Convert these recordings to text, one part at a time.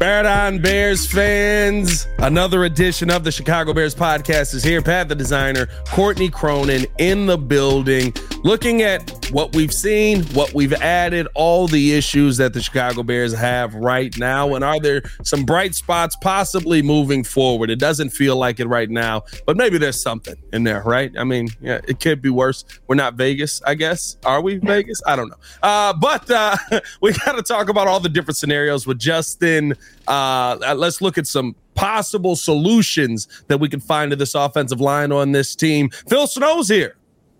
Bear on Bears fans, another edition of the Chicago Bears podcast is here. Pat the designer, Courtney Cronin in the building, looking at what we've seen, what we've added, all the issues that the Chicago Bears have right now, and are there some bright spots possibly moving forward? It doesn't feel like it right now, but maybe there's something in there, right? I mean, yeah, it could be worse. We're not Vegas, I guess. Are we Vegas? I don't know. But we got to talk about all the different scenarios with Justin. Let's look at some possible solutions that we can find to this offensive line on this team. Phil Snow's here.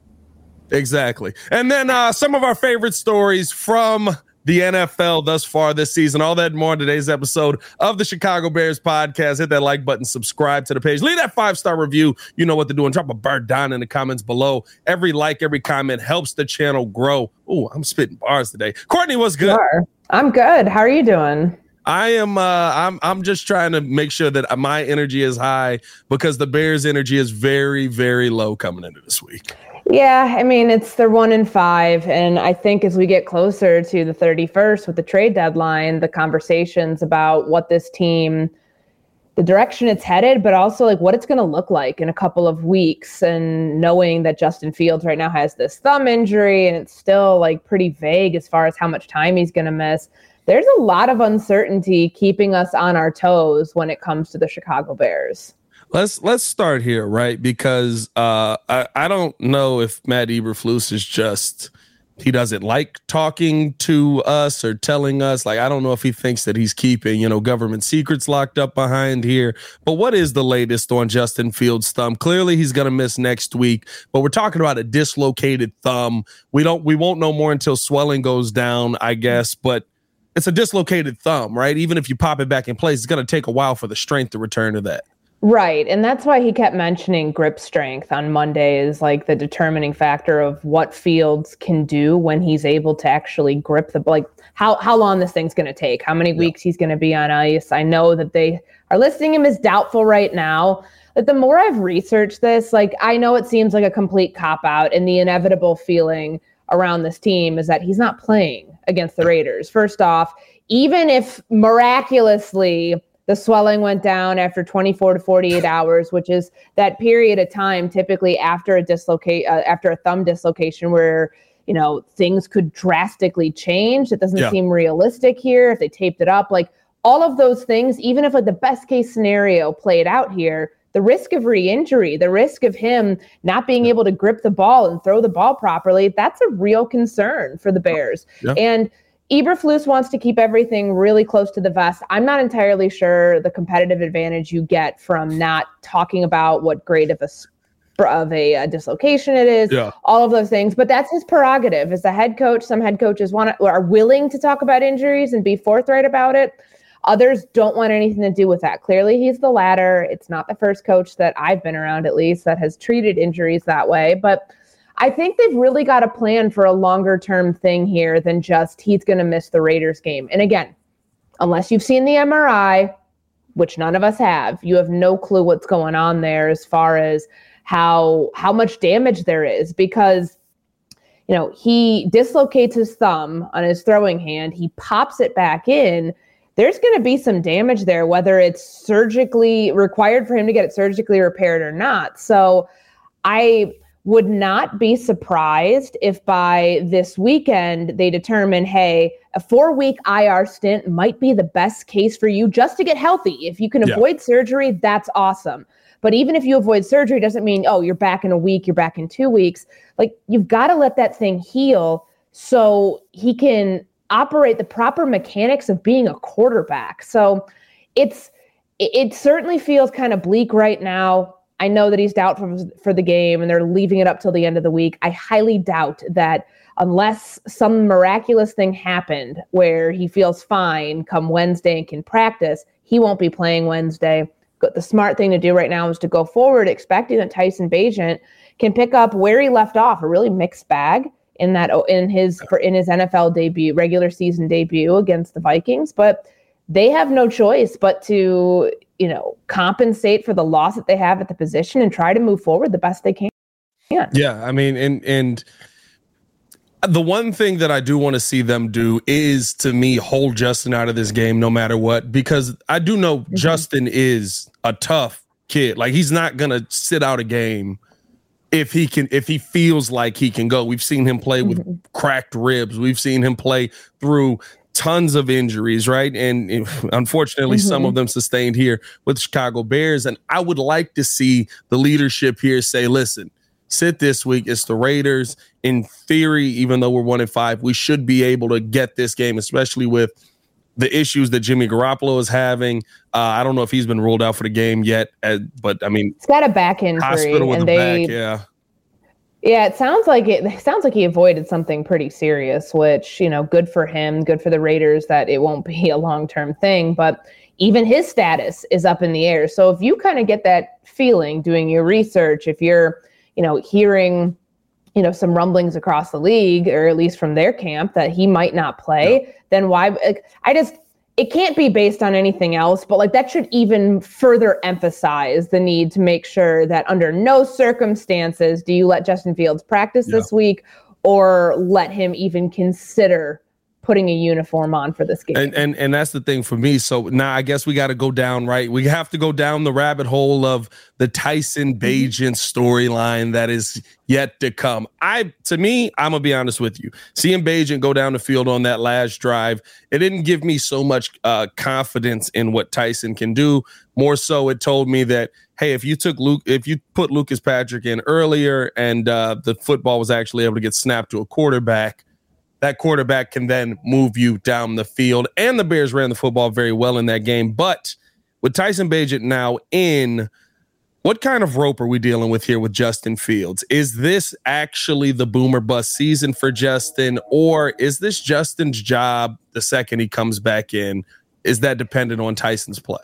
Exactly. And then some of our favorite stories from the NFL thus far this season. All that and more in today's episode of the Chicago Bears podcast. Hit that like button, subscribe to the page, leave that 5-star review. You know what to do, and drop a bird down in the comments below. Every like, every comment helps the channel grow. Ooh, I'm spitting bars today. Courtney, what's good? I'm good. How are you doing? I am. I'm just trying to make sure that my energy is high because the Bears' energy is very, very low coming into this week. Yeah, I mean, they're 1-5, and I think as we get closer to the 31st with the trade deadline, the conversations about what this team, the direction it's headed, but also like what it's going to look like in a couple of weeks, and knowing that Justin Fields right now has this thumb injury and it's still like pretty vague as far as how much time he's going to miss. There's a lot of uncertainty keeping us on our toes when it comes to the Chicago Bears. Let's start here, right? Because I don't know if Matt Eberflus is just, he doesn't like talking to us or telling us. Like, I don't know if he thinks that he's keeping, government secrets locked up behind here. But what is the latest on Justin Fields' thumb? Clearly, he's going to miss next week. But we're talking about a dislocated thumb. We won't know more until swelling goes down, I guess. But it's a dislocated thumb, right? Even if you pop it back in place, it's going to take a while for the strength to return to that. Right. And that's why he kept mentioning grip strength on Monday is like the determining factor of what Fields can do when he's able to actually grip how long this thing's going to take, how many weeks he's going to be on ice. I know that they are listing him as doubtful right now. But the more I've researched this, I know it seems like a complete cop-out, and the inevitable feeling around this team is that he's not playing against the Raiders. First off, even if miraculously the swelling went down after 24 to 48 hours, which is that period of time typically after a thumb dislocation where, things could drastically change. It doesn't seem realistic here if they taped it up. All of those things, even if the best case scenario played out here, the risk of re-injury, the risk of him not being able to grip the ball and throw the ball properly, that's a real concern for the Bears. Yeah. And Eberflus wants to keep everything really close to the vest. I'm not entirely sure the competitive advantage you get from not talking about what grade of a dislocation it is, all of those things. But that's his prerogative as a head coach. Some head coaches are willing to talk about injuries and be forthright about it. Others don't want anything to do with that. Clearly, he's the latter. It's not the first coach that I've been around, at least, that has treated injuries that way. But I think they've really got a plan for a longer-term thing here than just he's going to miss the Raiders game. And again, unless you've seen the MRI, which none of us have, you have no clue what's going on there as far as how much damage there is, because he dislocates his thumb on his throwing hand. He pops it back in. There's going to be some damage there, whether it's surgically required for him to get it surgically repaired or not. So I would not be surprised if by this weekend they determine, hey, a 4-week IR stint might be the best case for you just to get healthy. If you can avoid surgery, that's awesome. But even if you avoid surgery, doesn't mean, you're back in a week, you're back in 2 weeks. You've got to let that thing heal so he can operate the proper mechanics of being a quarterback. So it certainly feels kind of bleak right now. I know that he's doubtful for the game and they're leaving it up till the end of the week. I highly doubt that unless some miraculous thing happened where he feels fine come Wednesday and can practice, he won't be playing Wednesday. The smart thing to do right now is to go forward expecting that Tyson Bagent can pick up where he left off, a really mixed bag in his NFL debut, regular season debut against the Vikings. But they have no choice but to, compensate for the loss that they have at the position and try to move forward the best they can. Yeah, I mean, and The one thing that I do want to see them do is, to me, hold Justin out of this game no matter what, because I do know Justin is a tough kid. Like, he's not going to sit out a game if he feels like he can go. We've seen him play with cracked ribs. We've seen him play through tons of injuries, right? And unfortunately, some of them sustained here with the Chicago Bears. And I would like to see the leadership here say, listen, sit this week. It's the Raiders. In theory, even though we're 1-5, we should be able to get this game, especially with the issues that Jimmy Garoppolo is having. I don't know if he's been ruled out for the game yet, but I mean, he's got a back injury, hospital with and back, yeah. Yeah, it sounds like he avoided something pretty serious, which, good for him, good for the Raiders that it won't be a long-term thing. But even his status is up in the air. So if you kind of get that feeling doing your research, if you're, hearing, some rumblings across the league, or at least from their camp, that he might not play, then why? It can't be based on anything else, but that should even further emphasize the need to make sure that under no circumstances do you let Justin Fields practice this week, or let him even consider putting a uniform on for this game. And that's the thing for me. So now I guess we got to go down, right? We have to go down the rabbit hole of the Tyson Bagent storyline that is yet to come. To me, I'm going to be honest with you. Seeing Bagent go down the field on that last drive, it didn't give me so much confidence in what Tyson can do. More so, it told me that, hey, if you put Lucas Patrick in earlier and the football was actually able to get snapped to a quarterback, that quarterback can then move you down the field. And the Bears ran the football very well in that game. But with Tyson Bagent now in, what kind of rope are we dealing with here with Justin Fields? Is this actually the boomer bust season for Justin, or is this Justin's job the second he comes back in? Is that dependent on Tyson's play?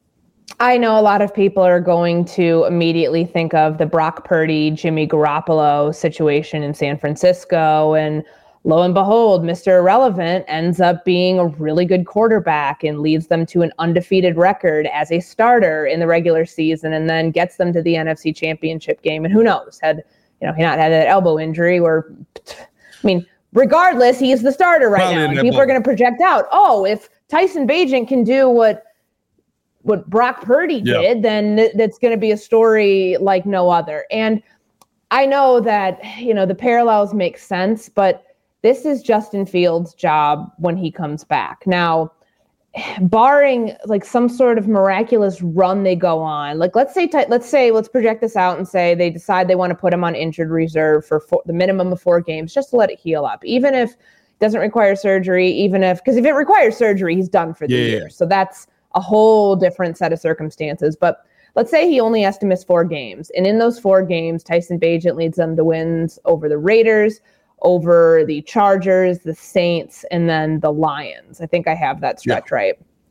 I know a lot of people are going to immediately think of the Brock Purdy, Jimmy Garoppolo situation in San Francisco, and lo and behold, Mr. Irrelevant ends up being a really good quarterback and leads them to an undefeated record as a starter in the regular season, and then gets them to the NFC Championship game. And who knows, had he not had that elbow injury, or, regardless, he's the starter right now. And people are going to project out, if Tyson Bagent can do what Brock Purdy did, then that's going to be a story like no other. And I know that, the parallels make sense, but this is Justin Fields' job when he comes back. Now, barring some sort of miraculous run they go on, let's project this out and say they decide they want to put him on injured reserve for the minimum of 4 games, just to let it heal up. Even if it doesn't require surgery, because if it requires surgery, he's done for the year. So that's a whole different set of circumstances. But let's say he only has to miss 4 games. And in those 4 games, Tyson Bagent leads them to wins over the Raiders, over the Chargers, the Saints, and then the Lions. I think I have that stretch right.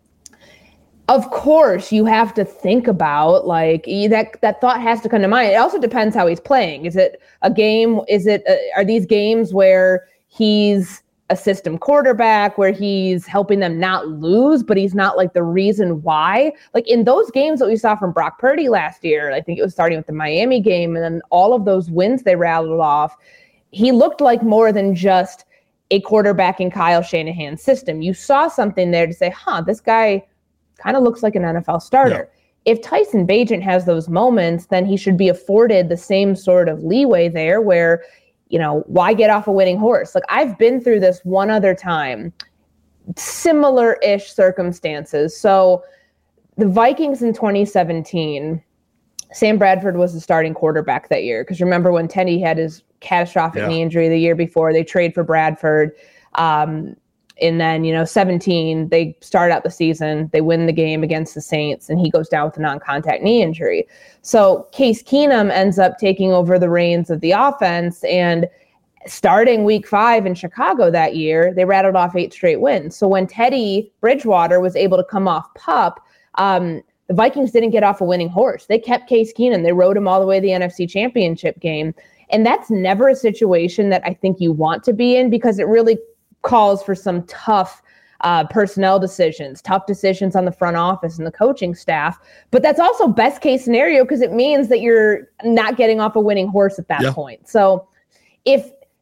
Of course, you have to think about that thought has to come to mind. It also depends how he's playing. Is it a game? Are these games where he's a system quarterback, where he's helping them not lose, but he's not the reason why? In those games that we saw from Brock Purdy last year, I think it was starting with the Miami game, and then all of those wins they rattled off, he looked like more than just a quarterback in Kyle Shanahan's system. You saw something there to say, this guy kind of looks like an NFL starter. Yeah. If Tyson Bagent has those moments, then he should be afforded the same sort of leeway there where, why get off a winning horse? I've been through this one other time, similar-ish circumstances. So the Vikings in 2017, Sam Bradford was the starting quarterback that year. Because remember when Teddy had his catastrophic knee injury the year before, they trade for Bradford. And then, 17, they start out the season, they win the game against the Saints, and he goes down with a non-contact knee injury. So Case Keenum ends up taking over the reins of the offense, and starting week 5 in Chicago that year, they rattled off 8 straight wins. So when Teddy Bridgewater was able to come off PUP, the Vikings didn't get off a winning horse. They kept Case Keenum. They rode him all the way to the NFC Championship game. And that's never a situation that I think you want to be in, because it really calls for some tough personnel decisions, tough decisions on the front office and the coaching staff. But that's also best case scenario, because it means that you're not getting off a winning horse at that point. So if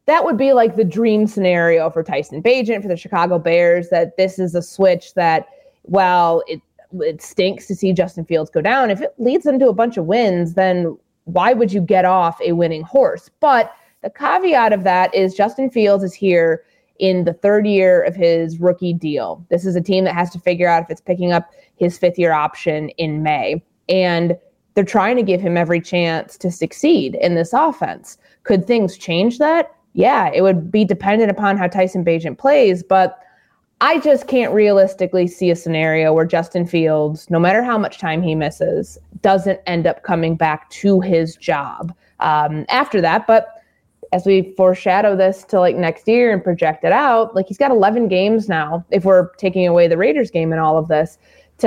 that would be like the dream scenario for Tyson Bagent, for the Chicago Bears, that this is a switch that, well, it stinks to see Justin Fields go down. If it leads them to a bunch of wins, then why would you get off a winning horse? But the caveat of that is Justin Fields is here in the third year of his rookie deal. This is a team that has to figure out if it's picking up his fifth-year option in May. And they're trying to give him every chance to succeed in this offense. Could things change that? Yeah, it would be dependent upon how Tyson Bagent plays, but I just can't realistically see a scenario where Justin Fields, no matter how much time he misses, doesn't end up coming back to his job after that. But as we foreshadow this to like next year and project it out, like he's got 11 games now, if we're taking away the Raiders game and all of this,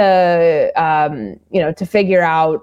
to figure out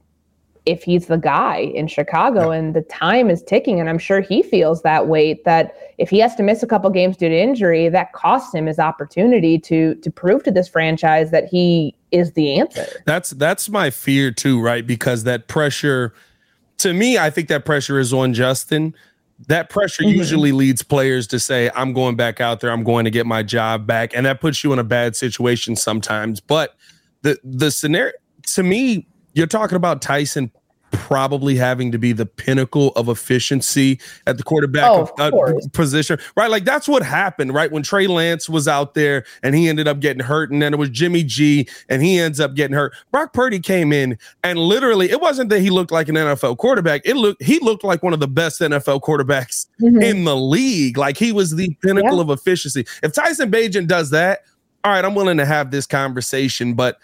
if he's the guy in Chicago. And the time is ticking, and I'm sure he feels that weight, that if he has to miss a couple games due to injury, that costs him his opportunity to prove to this franchise that he is the answer. That's my fear too, right? Because that pressure, to me, I think that pressure is on Justin. That pressure usually leads players to say, I'm going back out there, I'm going to get my job back. And that puts you in a bad situation sometimes. But the scenario, to me, you're talking about Tyson probably having to be the pinnacle of efficiency at the quarterback position, right? Like that's what happened, right? When Trey Lance was out there and he ended up getting hurt, and then it was Jimmy G and he ends up getting hurt. Brock Purdy came in and literally, it wasn't that he looked like an NFL quarterback. He looked like one of the best NFL quarterbacks in the league. Like he was the pinnacle of efficiency. If Tyson Bagent does that, all right, I'm willing to have this conversation, but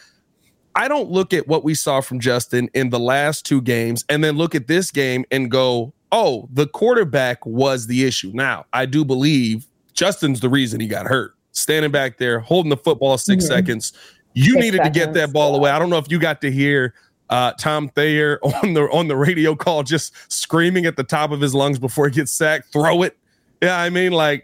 I don't look at what we saw from Justin in the last two games and then look at this game and go, oh, the quarterback was the issue. Now, I do believe Justin's the reason he got hurt. Standing back there, holding the football 6 seconds. You needed to get that ball away. I don't know if you got to hear Tom Thayer on the radio call just screaming at the top of his lungs before he gets sacked, throw it. Yeah, I mean, like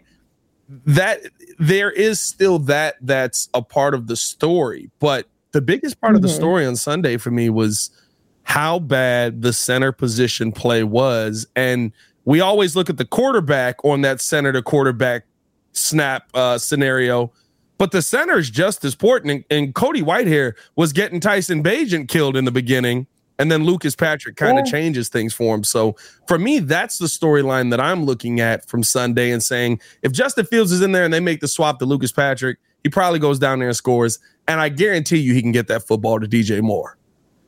that, there is still that's a part of the story, but the biggest part of the story on Sunday for me was how bad the center position play was. And we always look at the quarterback on that center to quarterback snap scenario, but the center is just as important. And Cody Whitehair was getting Tyson Bagent killed in the beginning, and then Lucas Patrick kind of changes things for him. So for me, that's the storyline that I'm looking at from Sunday and saying, if Justin Fields is in there and they make the swap to Lucas Patrick, he probably goes down there and scores. And I guarantee you he can get that football to DJ Moore.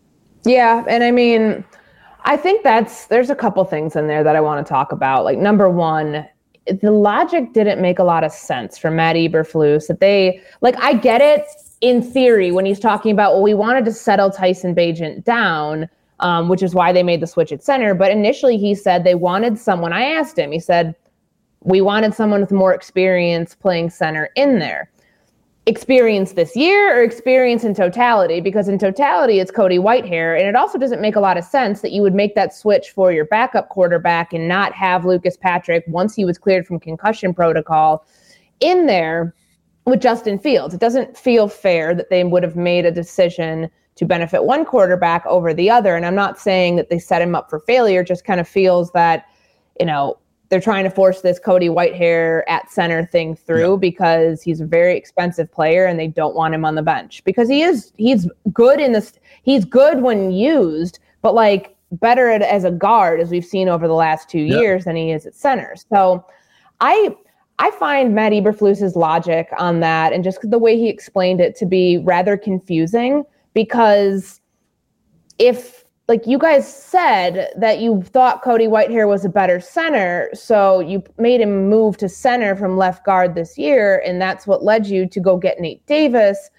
Yeah, and I mean, I think there's a couple things in there that I want to talk about. Like, number one, the logic didn't make a lot of sense from Matt Eberflus. That they, like, I get it in theory when he's talking about, well, we wanted to settle Tyson Bagent down, which is why they made the switch at center. But initially he said they wanted someone. I asked him, he said, we wanted someone with more experience playing center in there. Experience this year or experience in totality? Because in totality, it's Cody Whitehair. And it also doesn't make a lot of sense that you would make that switch for your backup quarterback and not have Lucas Patrick, once he was cleared from concussion protocol, in there with Justin Fields. It doesn't feel fair that they would have made a decision to benefit one quarterback over the other. And I'm not saying that they set him up for failure, just kind of feels that, they're trying to force this Cody Whitehair at center thing through because he's a very expensive player and they don't want him on the bench because he's good in this. He's good when used, but like better as a guard, as we've seen over the last 2 years, than he is at center. So I find Matt Eberflus's logic on that and just the way he explained it to be rather confusing, because if, like, you guys said that you thought Cody Whitehair was a better center, so you made him move to center from left guard this year, and that's what led you to go get Nate Davis,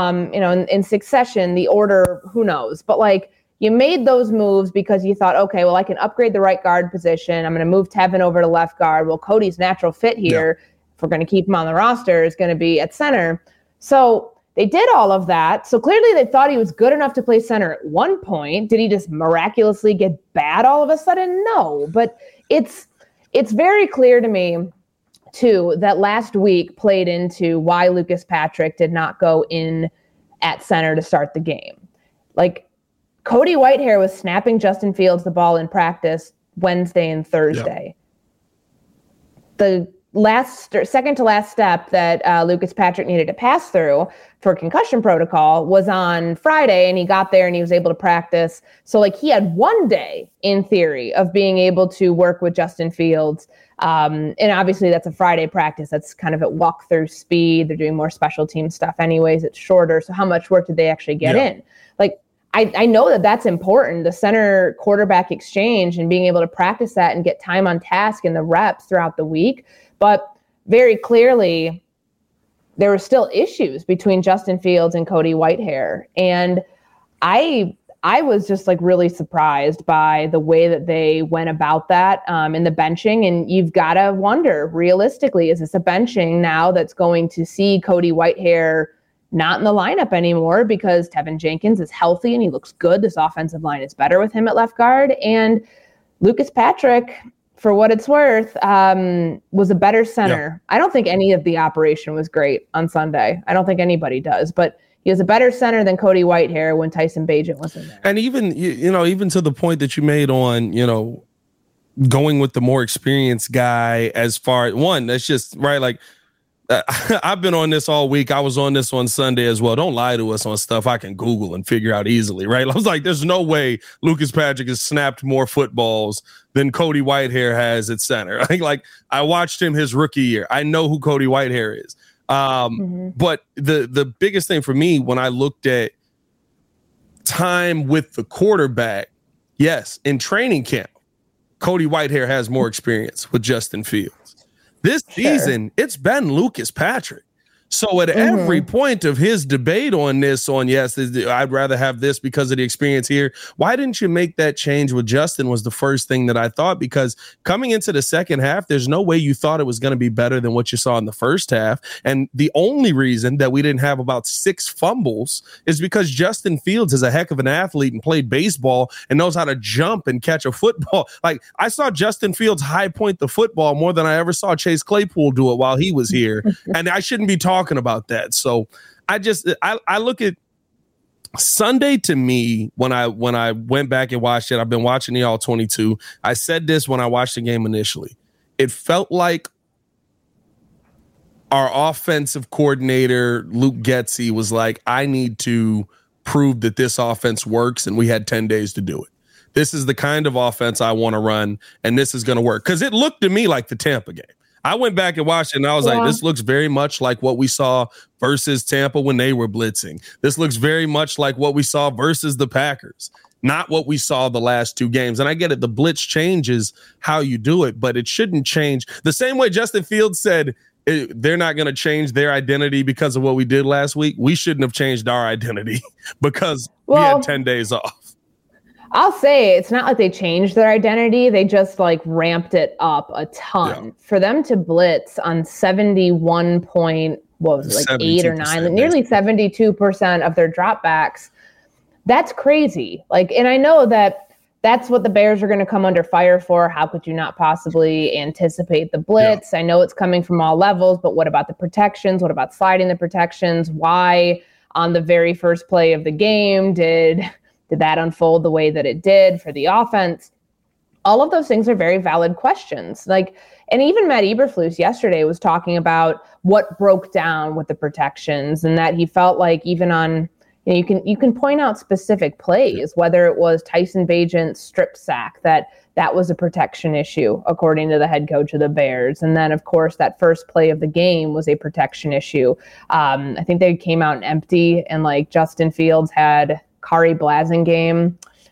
in succession. The order, who knows? But, like, you made those moves because you thought, okay, well, I can upgrade the right guard position. I'm going to move Tevin over to left guard. Well, Cody's natural fit here, if we're going to keep him on the roster, is going to be at center. So they did all of that. So clearly they thought he was good enough to play center at one point. Did he just miraculously get bad all of a sudden? No, but it's very clear to me, too, that last week played into why Lucas Patrick did not go in at center to start the game. Like, Cody Whitehair was snapping Justin Fields the ball in practice Wednesday and Thursday. the second to last step that Lucas Patrick needed to pass through for concussion protocol was on Friday, and he got there and he was able to practice. So like he had one day in theory of being able to work with Justin Fields. And obviously that's a Friday practice. That's kind of at walkthrough speed. They're doing more special team stuff anyways. It's shorter. So how much work did they actually get in? Like, I know that that's important, the center quarterback exchange and being able to practice that and get time on task and the reps throughout the week. But very clearly, there were still issues between Justin Fields and Cody Whitehair. And I was just like really surprised by the way that they went about that in the benching. And you've got to wonder, realistically, is this a benching now that's going to see Cody Whitehair not in the lineup anymore because Tevin Jenkins is healthy and he looks good? This offensive line is better with him at left guard. And Lucas Patrick, for what it's worth, was a better center. I don't think any of the operation was great on Sunday. I don't think anybody does, but he was a better center than Cody Whitehair when Tyson Bagent was in there. And even, even to the point that you made on, going with the more experienced guy as far as one, that's just right. Like, I've been on this all week. I was on this on Sunday as well. Don't lie to us on stuff I can Google and figure out easily, right? I was like, there's no way Lucas Patrick has snapped more footballs than Cody Whitehair has at center. I watched him his rookie year. I know who Cody Whitehair is. But the biggest thing for me when I looked at time with the quarterback, yes, in training camp, Cody Whitehair has more experience with Justin Fields. This season, it's been Lucas Patrick. So at every point of his debate on this, yes, I'd rather have this because of the experience here. Why didn't you make that change with Justin was the first thing that I thought, because coming into the second half, there's no way you thought it was going to be better than what you saw in the first half. And the only reason that we didn't have about 6 fumbles is because Justin Fields is a heck of an athlete and played baseball and knows how to jump and catch a football. Like, I saw Justin Fields high point the football more than I ever saw Chase Claypool do it while he was here. And I shouldn't be talking about that. So I look at Sunday. To me, when I went back and watched it, I've been watching the all 22. I said this when I watched the game initially. It felt like our offensive coordinator, Luke Getsy, was like, I need to prove that this offense works, and we had 10 days to do it. This is the kind of offense I want to run, and this is going to work. Because it looked to me like the Tampa game. I went back and watched it, and I was like, this looks very much like what we saw versus Tampa when they were blitzing. This looks very much like what we saw versus the Packers, not what we saw the last 2 games. And I get it. The blitz changes how you do it, but it shouldn't change. The same way Justin Fields said they're not going to change their identity because of what we did last week. We shouldn't have changed our identity because we had 10 days off. I'll say it's not like they changed their identity. They just like ramped it up a ton. For them to blitz on 71 point, what was it, like 8 or 9, nearly 72% of their dropbacks. That's crazy. Like, and I know that that's what the Bears are going to come under fire for. How could you not possibly anticipate the blitz? I know it's coming from all levels, but what about the protections? What about sliding the protections? Why on the very first play of the game did that unfold the way that it did for the offense? All of those things are very valid questions. Like, and even Matt Eberflus yesterday was talking about what broke down with the protections, and that he felt like even on, you can point out specific plays, whether it was Tyson Bagent's strip sack, that was a protection issue, according to the head coach of the Bears. And then, of course, that first play of the game was a protection issue. I think they came out empty, and like Justin Fields had Kari Blasingame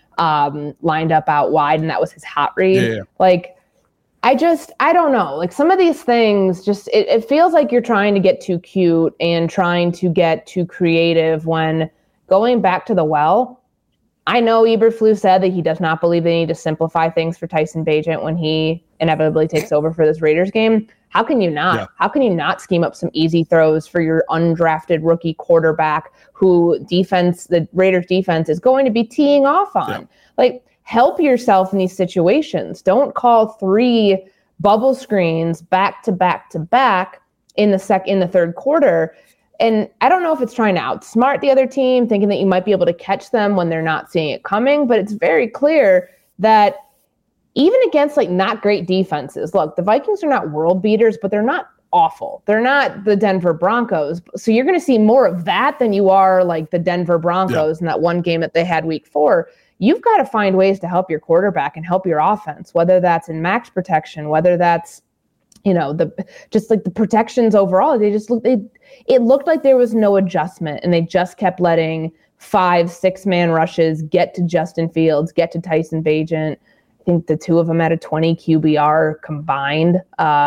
lined up out wide, and that was his hot read. Like, I don't know. Like, some of these things just, it feels like you're trying to get too cute and trying to get too creative when going back to the well. I know Eberflus said that he does not believe they need to simplify things for Tyson Bagent when he inevitably takes over for this Raiders game. How can you not? Yeah. How can you not scheme up some easy throws for your undrafted rookie quarterback who the Raiders defense is going to be teeing off on? Yeah. Like, help yourself in these situations. Don't call 3 bubble screens back to back to back in the third quarter. And I don't know if it's trying to outsmart the other team, thinking that you might be able to catch them when they're not seeing it coming, but it's very clear that even against like not great defenses. Look, the Vikings are not world beaters, but they're not awful. They're not the Denver Broncos. So you're going to see more of that than you are like the Denver Broncos in that one game that they had week 4. You've got to find ways to help your quarterback and help your offense, whether that's in max protection, whether that's, the protections overall. It looked like there was no adjustment, and they just kept letting 5-6 man rushes get to Justin Fields, get to Tyson Bagent. I think the two of them had a 20 QBR combined,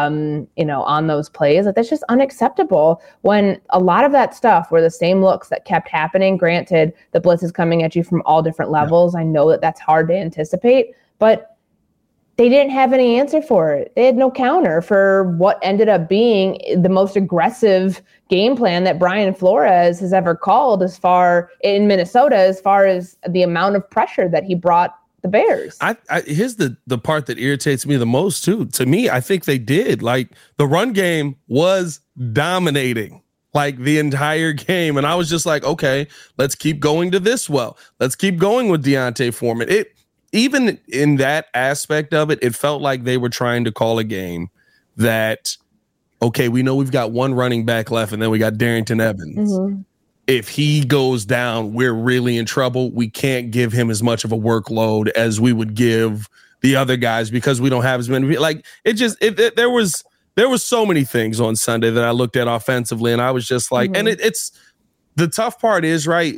on those plays. Like, that's just unacceptable when a lot of that stuff were the same looks that kept happening. Granted, the blitz is coming at you from all different levels. I know that that's hard to anticipate, but they didn't have any answer for it. They had no counter for what ended up being the most aggressive game plan that Brian Flores has ever called in Minnesota, as far as the amount of pressure that he brought the Bears. Here's the part that irritates me the most too. To me, I think they did. Like, the run game was dominating like the entire game. And I was just like, okay, let's keep going to this well. Let's keep going with D'Onta Foreman. Even in that aspect of it, it felt like they were trying to call a game that, okay, we know we've got one running back left, and then we got Darrington Evans. Mm-hmm. If he goes down, we're really in trouble. We can't give him as much of a workload as we would give the other guys because we don't have as many. Like, there was so many things on Sunday that I looked at offensively, and I was just like, and it's the tough part is, right,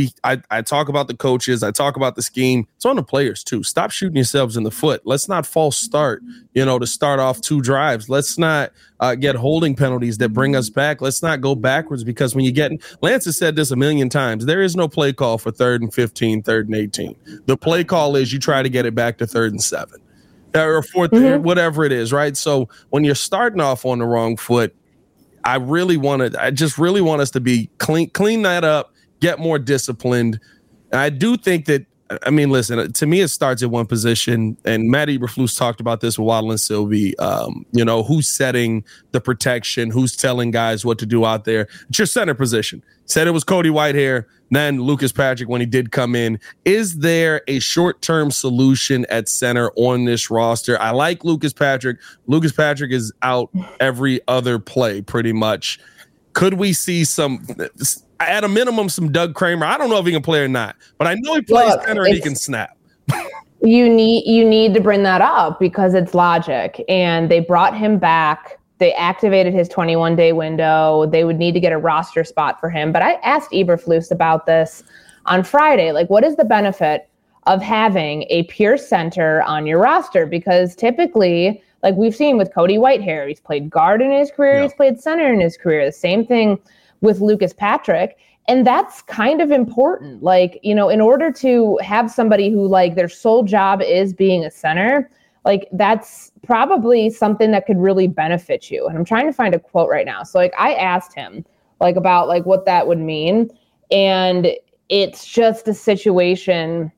I talk about the coaches, I talk about the scheme. It's on the players too. Stop shooting yourselves in the foot. Let's not false start, to start off 2 drives. Let's not get holding penalties that bring us back. Let's not go backwards, because when you get – Lance has said this a million times. There is no play call for 3rd and 15, 3rd and 18. The play call is you try to get it back to 3rd and 7 or 4th, whatever it is, right? So when you're starting off on the wrong foot, I just really want us to be clean that up, get more disciplined. And I do think that, I mean, listen, to me, it starts at one position, and Matt Eberflus talked about this with Waddle and Sylvie. Who's setting the protection, who's telling guys what to do out there. It's your center position. Said it was Cody Whitehair, then Lucas Patrick when he did come in. Is there a short-term solution at center on this roster? I like Lucas Patrick. Lucas Patrick is out every other play pretty much. Could we see at a minimum, some Doug Kramer? I don't know if he can play or not, but I know he plays center and he can snap. You need to bring that up because it's logic. And they brought him back. They activated his 21-day window. They would need to get a roster spot for him. But I asked Eberflus about this on Friday. Like, what is the benefit of having a pure center on your roster? Because typically, like we've seen with Cody Whitehair, he's played guard in his career. He's played center in his career. The same thing with Lucas Patrick. And that's kind of important. Like, in order to have somebody who like their sole job is being a center, like that's probably something that could really benefit you. And I'm trying to find a quote right now. So like I asked him like about like what that would mean. And it's just a situation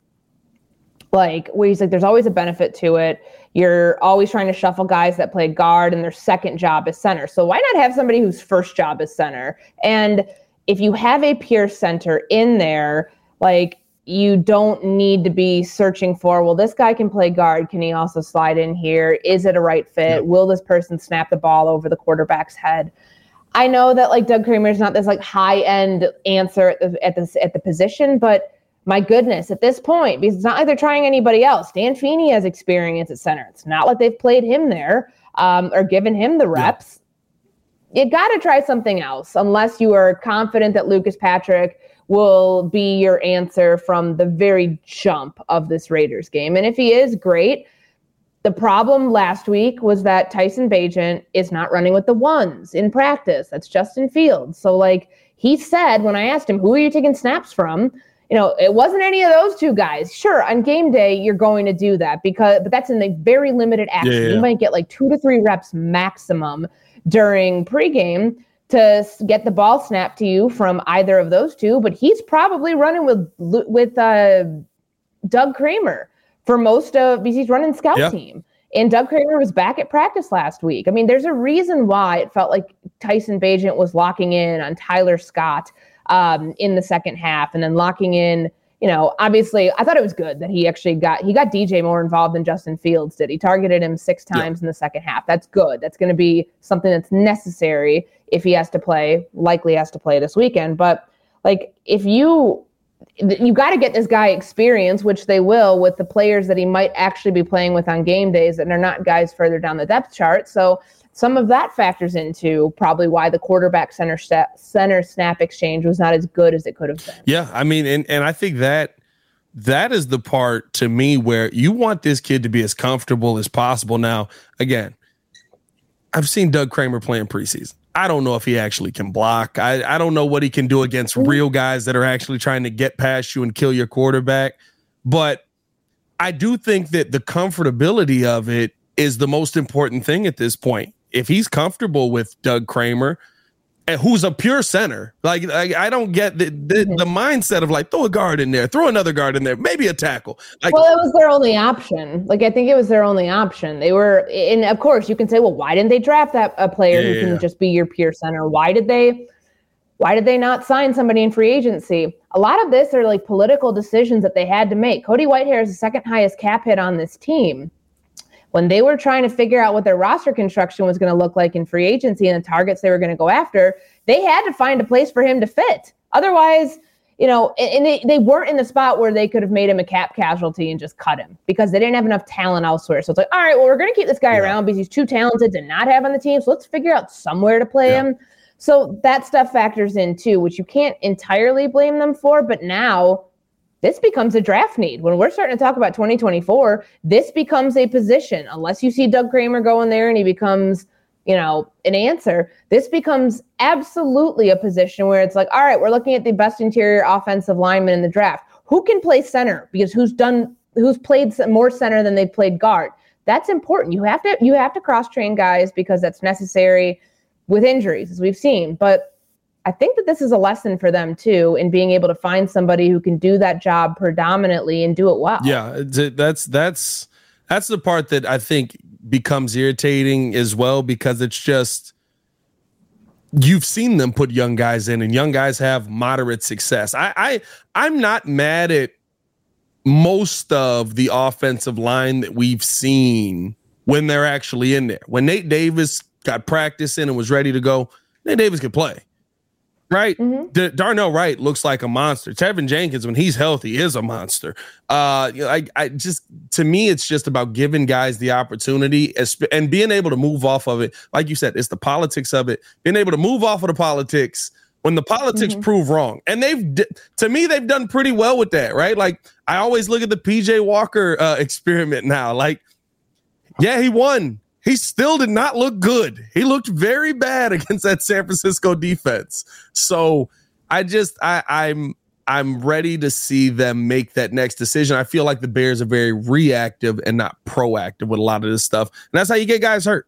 like where he's like, there's always a benefit to it. You're always trying to shuffle guys that play guard and their second job is center. So why not have somebody whose first job is center? And if you have a pure center in there, like you don't need to be searching for, well, this guy can play guard. Can he also slide in here? Is it a right fit? Yep. Will this person snap the ball over the quarterback's head? I know that like Doug Kramer is not this like high end answer at the position, but my goodness, at this point, because it's not like they're trying anybody else. Dan Feeney has experience at center. It's not like they've played him there or given him the reps. You got to try something else unless you are confident that Lucas Patrick will be your answer from the very jump of this Raiders game. And if he is, great. The problem last week was that Tyson Bagent is not running with the ones in practice. That's Justin Fields. So like he said, when I asked him, who are you taking snaps from? It wasn't any of those two guys. Sure, on game day, you're going to do that but that's in a very limited action. Yeah. You might get like 2 to 3 reps maximum during pregame to get the ball snapped to you from either of those two. But he's probably running with Doug Kramer for most of, because he's running scout team. And Doug Kramer was back at practice last week. I mean, there's a reason why it felt like Tyson Bagent was locking in on Tyler Scott in the second half and then locking in, obviously I thought it was good that he got DJ more involved than Justin Fields did. He targeted him 6 times in the second half. That's good. That's going to be something that's necessary if he has to play, likely has to play this weekend. But like, if you got to get this guy experience, which they will with the players that he might actually be playing with on game days, and they're not guys further down the depth chart. So some of that factors into probably why the quarterback center snap exchange was not as good as it could have been. Yeah, I mean, and I think that is the part to me where you want this kid to be as comfortable as possible. Now, again, I've seen Doug Kramer play in preseason. I don't know if he actually can block. I don't know what he can do against real guys that are actually trying to get past you and kill your quarterback. But I do think that the comfortability of it is the most important thing at this point. If he's comfortable with Doug Kramer, and who's a pure center, like I don't get the mindset of like, throw a guard in there, throw another guard in there, maybe a tackle. Like, well, it was their only option. Like, I think it was their only option. They were, and of course you can say, well, why didn't they draft a player who can just be your pure center? Why did they not sign somebody in free agency? A lot of this are like political decisions that they had to make. Cody Whitehair is the second highest cap hit on this team. When they were trying to figure out what their roster construction was going to look like in free agency and the targets they were going to go after, they had to find a place for him to fit. Otherwise, and they weren't in the spot where they could have made him a cap casualty and just cut him because they didn't have enough talent elsewhere. So it's like, all right, well, we're going to keep this guy around because he's too talented to not have on the team. So let's figure out somewhere to play him. So that stuff factors in too, which you can't entirely blame them for. But now this becomes a draft need. When we're starting to talk about 2024, this becomes a position. Unless you see Doug Kramer go in there and he becomes, an answer, this becomes absolutely a position where it's like, all right, we're looking at the best interior offensive lineman in the draft. Who can play center? Because who's played more center than they've played guard? That's important. You have to cross-train guys because that's necessary with injuries, as we've seen. But I think that this is a lesson for them too, in being able to find somebody who can do that job predominantly and do it well. Yeah, that's the part that I think becomes irritating as well, because it's just, you've seen them put young guys in and young guys have moderate success. I'm not mad at most of the offensive line that we've seen when they're actually in there. When Nate Davis got practice in and was ready to go, Nate Davis could play. Right. Mm-hmm. Darnell Wright looks like a monster. Tevin Jenkins, when he's healthy, is a monster. I just, to me, it's just about giving guys the opportunity and being able to move off of it. Like you said, it's the politics of it, being able to move off of the politics when the politics prove wrong. And to me, they've done pretty well with that. Right. Like, I always look at the PJ Walker experiment now. Like, yeah, he won. He still did not look good. He looked very bad against that San Francisco defense. So I'm ready to see them make that next decision. I feel like the Bears are very reactive and not proactive with a lot of this stuff. And that's how you get guys hurt.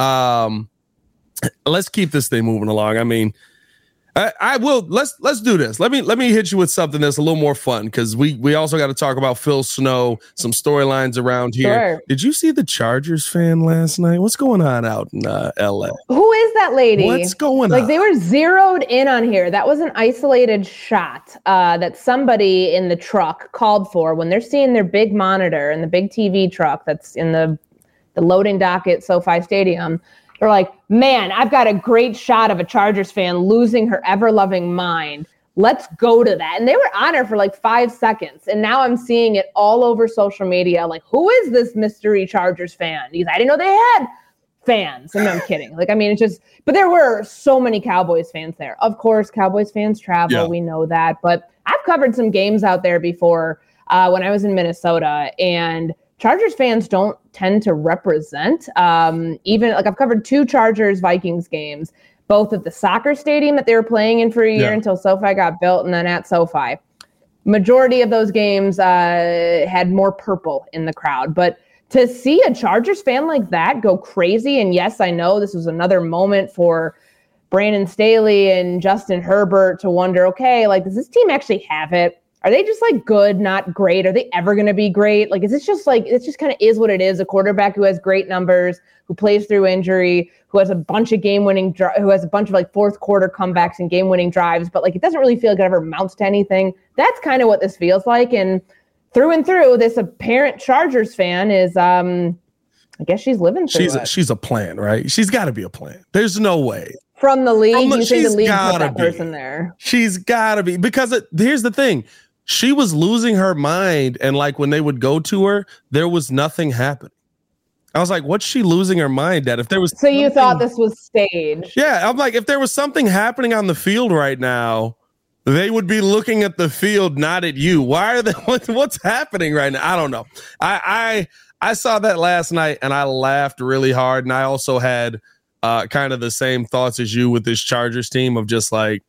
Let's keep this thing moving along. I mean, I will. Let's do this. Let me hit you with something that's a little more fun, because we also got to talk about Phil Snow, some storylines around here. Sure. Did you see the Chargers fan last night? What's going on out in LA? Who is that lady? What's going on? Like, they were zeroed in on here. That was an isolated shot that somebody in the truck called for when they're seeing their big monitor and the big TV truck that's in the loading dock at SoFi Stadium. They're like, man, I've got a great shot of a Chargers fan losing her ever-loving mind. Let's go to that. And they were on her for like 5 seconds. And now I'm seeing it all over social media. Like, who is this mystery Chargers fan? Because I didn't know they had fans. And I'm kidding. Like, I mean, it's just, but there were so many Cowboys fans there. Of course, Cowboys fans travel. Yeah. We know that. But I've covered some games out there before when I was in Minnesota, and Chargers fans don't tend to represent. Even like, I've covered 2 Chargers-Vikings games, both at the soccer stadium that they were playing in for a year until SoFi got built, and then at SoFi. Majority of those games had more purple in the crowd. But to see a Chargers fan like that go crazy, and yes, I know this was another moment for Brandon Staley and Justin Herbert to wonder, okay, like, does this team actually have it? are they just like good, not great? Are they ever going to be great? Like, is this just like, it just kind of is what it is. A quarterback who has great numbers, who plays through injury, who has a bunch of who has a bunch of like fourth quarter comebacks and game-winning drives, but like, it doesn't really feel like it ever amounts to anything. That's kind of what this feels like. And through and through, this apparent Chargers fan is, I guess she's living through it. She's a plan, right? She's got to be a plan. There's no way. From the league, you think the league put that person there? She's got to be. Because here's the thing. She was losing her mind. And like when they would go to her, there was nothing happening. I was like, what's she losing her mind at? If there was you thought this was staged? Yeah. I'm like, if there was something happening on the field right now, they would be looking at the field, not at you. Why are they? What's happening right now? I don't know. I saw that last night and I laughed really hard. And I also had kind of the same thoughts as you with this Chargers team of just like,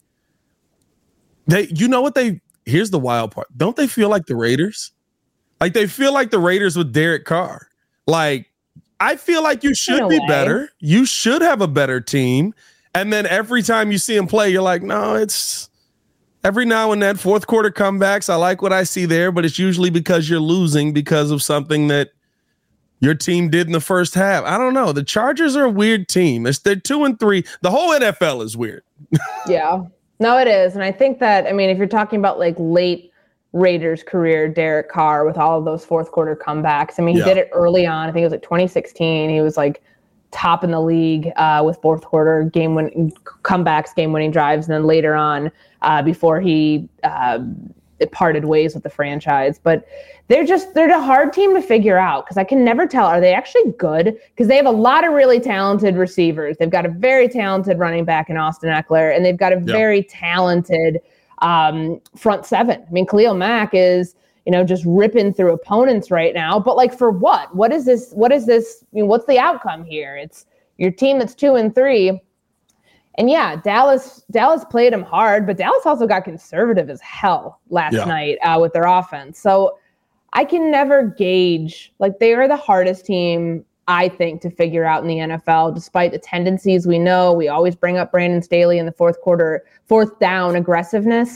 here's the wild part. Don't they feel like the Raiders? Like they feel like the Raiders with Derek Carr. Like, I feel like you should be better. You should have a better team. And then every time you see him play, you're like, no, it's every now and then fourth quarter comebacks. I like what I see there, but it's usually because you're losing because of something that your team did in the first half. I don't know. The Chargers are a weird team. They're 2-3. The whole NFL is weird. Yeah, no, it is. And I think that, I mean, if you're talking about like late Raiders career, Derek Carr with all of those fourth quarter comebacks, I mean, he did it early on. I think it was like 2016. He was like top in the league with fourth quarter game-winning comebacks, game-winning drives. And then later on, before he parted ways with the franchise. But they're a hard team to figure out because I can never tell, are they actually good? Because they have a lot of really talented receivers. They've got a very talented running back in Austin Eckler, and they've got a very talented front seven. I mean, Khalil Mack is, just ripping through opponents right now. But like, for what? What is this? What's the outcome here? It's your team that's 2-3. And yeah, Dallas played them hard, but Dallas also got conservative as hell last night with their offense. So I can never gauge, like, they are the hardest team, I think, to figure out in the NFL, despite the tendencies we know. We always bring up Brandon Staley in the fourth down aggressiveness.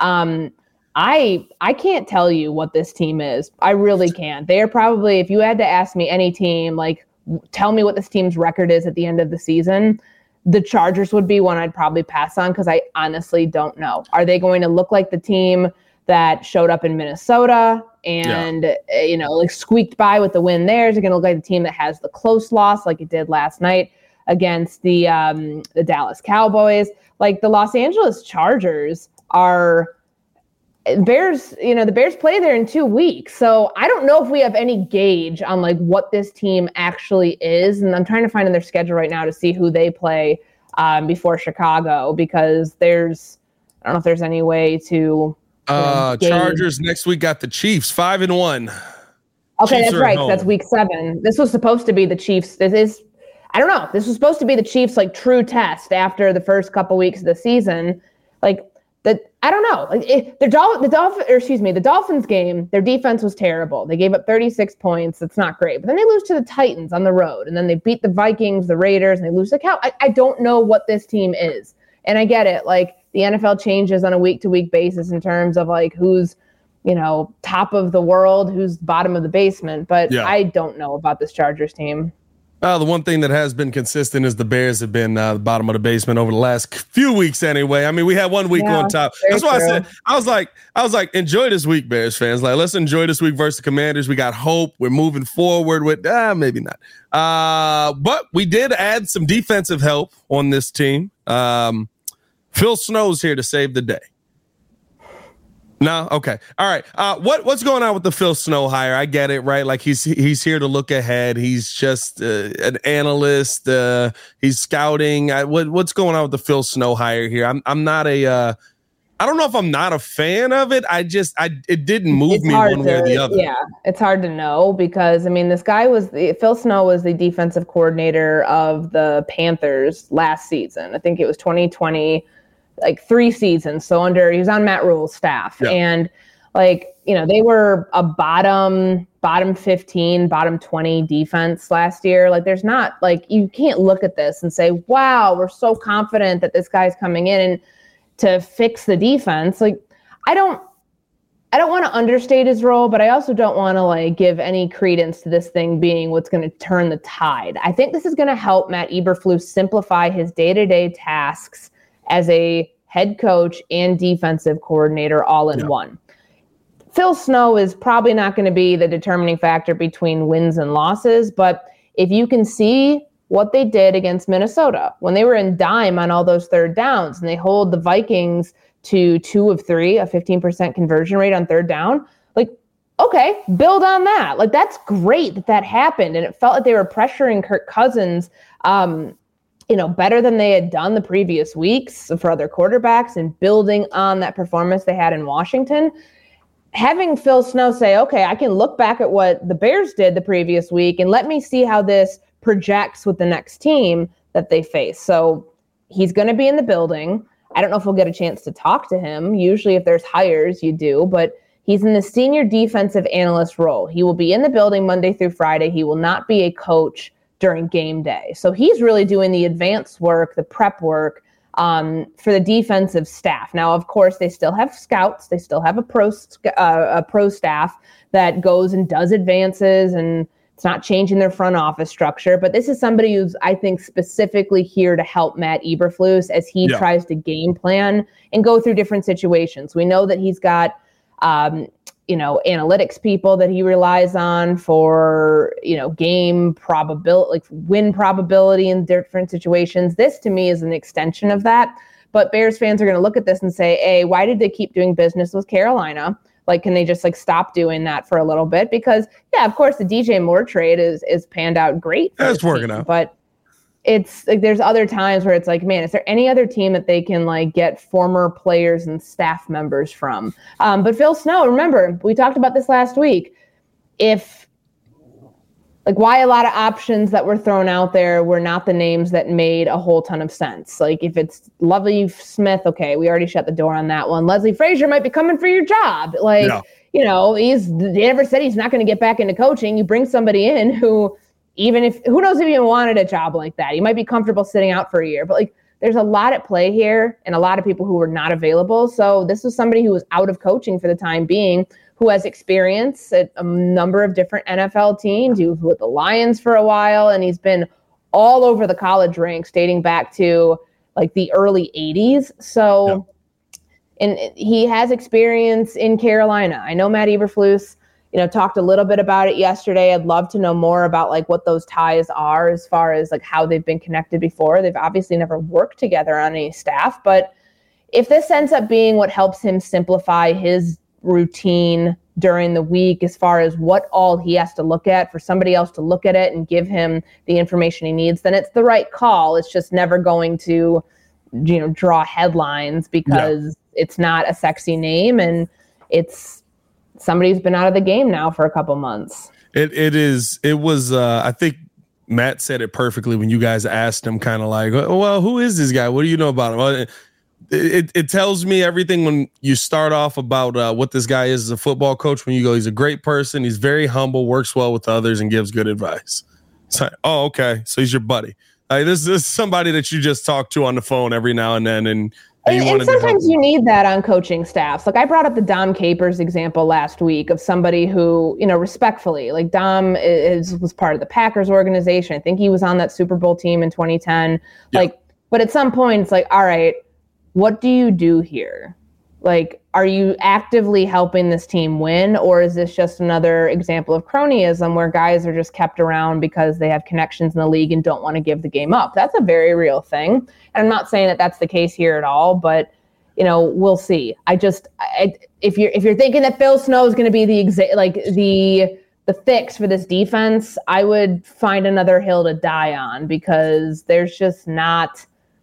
I can't tell you what this team is. I really can't. They are probably, if you had to ask me any team, like, tell me what this team's record is at the end of the season, the Chargers would be one I'd probably pass on because I honestly don't know. Are they going to look like the team that showed up in Minnesota and, like squeaked by with the win there? Is it going to look like the team that has the close loss like it did last night against the Dallas Cowboys? Like, the Los Angeles Chargers are Bears, the Bears play there in 2 weeks. So I don't know if we have any gauge on like what this team actually is. And I'm trying to find in their schedule right now to see who they play before Chicago, because I don't know if there's any way to Chargers next week got the Chiefs 5-1. Okay, Chiefs, that's right. That's week 7. This was supposed to be the Chiefs. I don't know. This was supposed to be the Chiefs like true test after the first couple weeks of the season. Like, I don't know. Like, the Dolphins game, their defense was terrible. They gave up 36 points. That's not great. But then they lose to the Titans on the road, and then they beat the Vikings, the Raiders, and they lose to the Cowboys. I don't know what this team is, and I get it. Like, the NFL changes on a week-to-week basis in terms of like who's, top of the world, who's bottom of the basement. But I don't know about this Chargers team. The one thing that has been consistent is the Bears have been the bottom of the basement over the last few weeks anyway. I mean, we had 1 week on top. That's why I said, I was like, enjoy this week, Bears fans. Like, let's enjoy this week versus the Commanders. We got hope. We're moving forward with, maybe not. But we did add some defensive help on this team. Phil Snow's here to save the day. No? Okay. All right. What's going on with the Phil Snow hire? I get it, right? Like, he's here to look ahead. He's just an analyst. He's scouting. What's going on with the Phil Snow hire here? I'm not I don't know if I'm not a fan of it. It didn't move me one way or the other. Yeah, it's hard to know because, I mean, Phil Snow was the defensive coordinator of the Panthers last season. I think it was 2020. Like 3 seasons. So he was on Matt Rule's staff. Yeah. And they were a bottom 15, bottom 20 defense last year. Like, there's not, like, you can't look at this and say, wow, we're so confident that this guy's coming in and to fix the defense. Like, I don't I don't want to understate his role, but I also don't want to like give any credence to this thing being what's going to turn the tide. I think this is going to help Matt Eberflus simplify his day-to-day tasks as a head coach and defensive coordinator all in one. Phil Snow is probably not going to be the determining factor between wins and losses, but if you can see what they did against Minnesota when they were in dime on all those third downs and they hold the Vikings to 2 of 3, a 15% conversion rate on third down, like, okay, build on that. Like, that's great that happened. And it felt like they were pressuring Kirk Cousins, better than they had done the previous weeks for other quarterbacks and building on that performance they had in Washington. Having Phil Snow say, okay, I can look back at what the Bears did the previous week and let me see how this projects with the next team that they face. So he's going to be in the building. I don't know if we'll get a chance to talk to him. Usually if there's hires, you do, but he's in the senior defensive analyst role. He will be in the building Monday through Friday. He will not be a coach during game day. So he's really doing the advanced work, the prep work for the defensive staff. Now, of course, they still have scouts. They still have a pro staff that goes and does advances, and it's not changing their front office structure. But this is somebody who's, I think, specifically here to help Matt Eberflus as he tries to game plan and go through different situations. We know that he's got, analytics people that he relies on for, game probability, like win probability in different situations. This to me is an extension of that. But Bears fans are going to look at this and say, hey, why did they keep doing business with Carolina? Like, can they just stop doing that for a little bit? Because, of course, the DJ Moore trade is panned out great. It's working out. But it's like there's other times where it's like, man, is there any other team that they can get former players and staff members from? But Phil Snow, remember, we talked about this last week. Why a lot of options that were thrown out there were not the names that made a whole ton of sense. Like, if it's Lovie Smith, okay, we already shut the door on that one. Leslie Frazier might be coming for your job. He never said he's not going to get back into coaching. You bring somebody in who, who knows if he even wanted a job like that. He might be comfortable sitting out for a year. But there's a lot at play here and a lot of people who were not available. So this was somebody who was out of coaching for the time being, who has experience at a number of different NFL teams. He was with the Lions for a while, and he's been all over the college ranks dating back to the early 80s. So, and he has experience in Carolina. I know Matt Eberflus, talked a little bit about it yesterday. I'd love to know more about what those ties are as far as how they've been connected before. They've obviously never worked together on any staff, but if this ends up being what helps him simplify his routine during the week as far as what all he has to look at for somebody else to look at it and give him the information he needs, then it's the right call. It's just never going to, draw headlines because it's not a sexy name and it's somebody who's been out of the game now for a couple months. It was I think Matt said it perfectly when you guys asked him well, who is this guy? What do you know about him? Well, it tells me everything when you start off about what this guy is as a football coach. When you go, he's a great person. He's very humble, works well with others, and gives good advice. It's like, oh, okay. So he's your buddy. This is somebody that you just talk to on the phone every now and then. And sometimes you need that on coaching staffs. I brought up the Dom Capers example last week of somebody who, respectfully, Dom was part of the Packers organization. I think he was on that Super Bowl team in 2010. But at some point it's all right, what do you do here? Are you actively helping this team win, or is this just another example of cronyism where guys are just kept around because they have connections in the league and don't want to give the game up? That's a very real thing. And I'm not saying that that's the case here at all, but we'll see. If you're thinking that Phil Snow is going to be the fix for this defense, I would find another hill to die on, because there's just not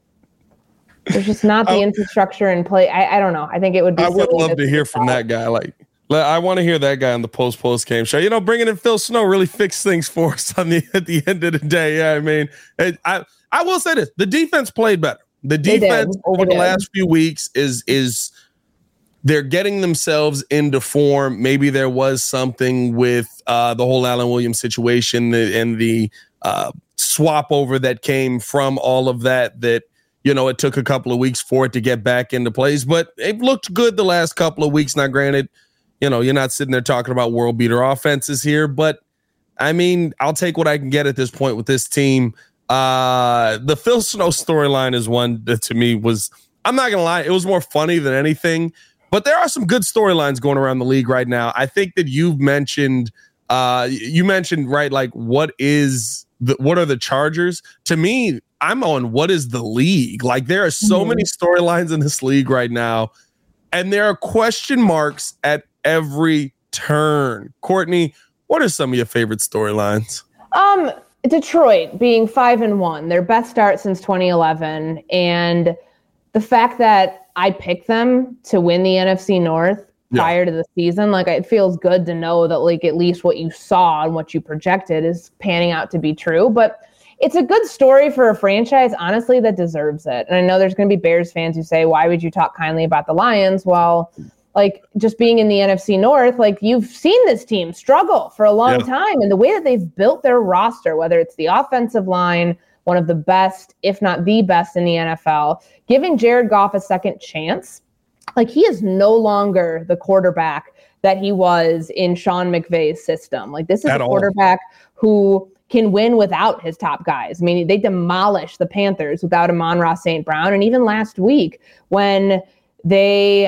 the infrastructure in play. I don't know. I think it would be. I would love to hear from that guy. I want to hear that guy on the post game show. Bringing in Phil Snow really fixed things for us at the end of the day. Yeah, I mean, I will say this: the defense played better. The defense over the last few weeks is they're getting themselves into form. Maybe there was something with the whole Alan Williams situation and the swap over that came from all of that. It took a couple of weeks for it to get back into place, but it looked good the last couple of weeks. Now, granted, you're not sitting there talking about world beater offenses here, but I mean, I'll take what I can get at this point with this team. The Phil Snow storyline is one that to me was, I'm not going to lie, it was more funny than anything, but there are some good storylines going around the league right now. I think that you mentioned, right, like what are the Chargers? To me, I'm on what is the league? Like there are so many storylines in this league right now, and there are question marks at every turn. Courtney, what are some of your favorite storylines? Detroit being 5-1, their best start since 2011, and the fact that I picked them to win the NFC North prior to the season, like it feels good to know that like at least what you saw and what you projected is panning out to be true. But it's a good story for a franchise, honestly, that deserves it. And I know there's going to be Bears fans who say, why would you talk kindly about the Lions? Well, like just being in the NFC North, like you've seen this team struggle for a long time. And the way that they've built their roster, whether it's the offensive line, one of the best, if not the best in the NFL, giving Jared Goff a second chance. Like he is no longer the quarterback that he was in Sean McVay's system. Like this is a quarterback who can win without his top guys. I mean, they demolished the Panthers without Amon-Ra St. Brown. And even last week when they,